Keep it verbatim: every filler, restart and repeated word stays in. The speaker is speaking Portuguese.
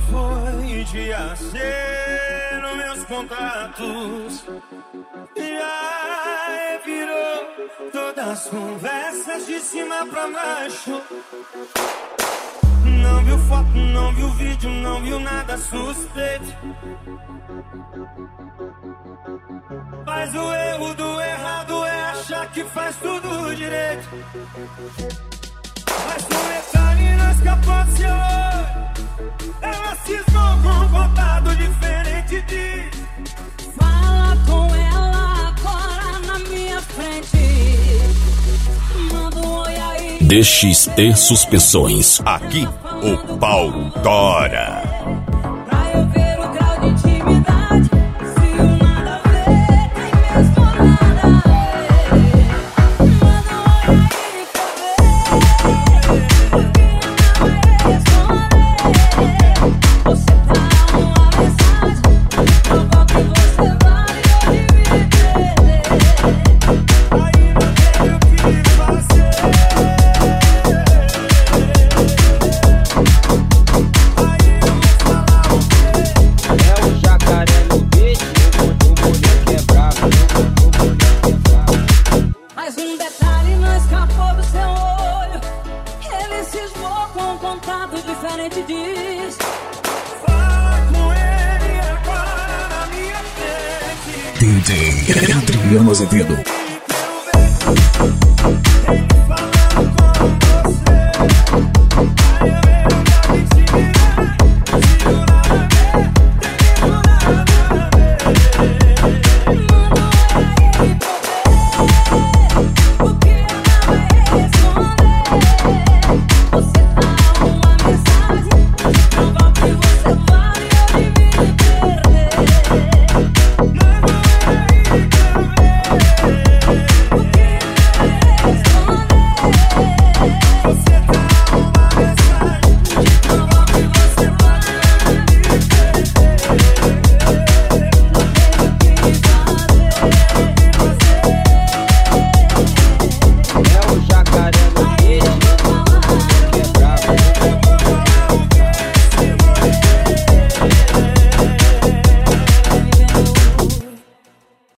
foi dia C nos meus contatos. Já virou todas as conversas de cima pra baixo. Não viu foto, não viu vídeo, não viu nada suspeito. Mas o erro do errado é achar que faz tudo direito. Mas um detalhe não escapou do seu olho. Ela cismou com um contato diferente de... Fala com ela agora na minha frente. Manda um oi aí. D X T Suspensões. Aqui o pau tora. Pra eu ver o grau de intimidade. Se o nada a ver tem mesmo nada a ver. Manda um oi aí pra ver. Alguém vai responder. Você dá uma mensagem. Provoca que você vai hoje me perder. Aí não tem o que fazer. É o jacaré no beat, o moleque é bravo, o moleque é bravo. Mas um detalhe não escapou do seu olho. Ele cismou com um contato diferente diz. Fala com ele agora na minha frente. D J Adriano Azevedo. Ele fala